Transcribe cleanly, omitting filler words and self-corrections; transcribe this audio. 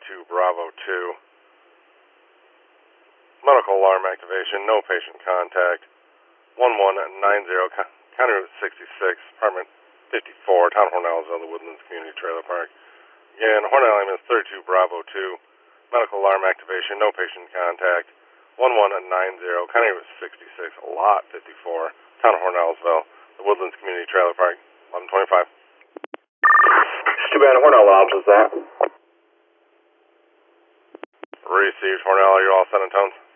32 Bravo 2. Medical alarm activation, no patient contact. 1190, County Route 66, Apartment 54, Town of Hornellsville, the Woodlands Community Trailer Park. Again, Hornell is 32 Bravo 2. Medical alarm activation, no patient contact. 1190, County Route 66, Lot 54, Town of Hornellsville, the Woodlands Community Trailer Park. 1125. It's too bad Hornell launches that. Received, Hornell. Are you all set in tones?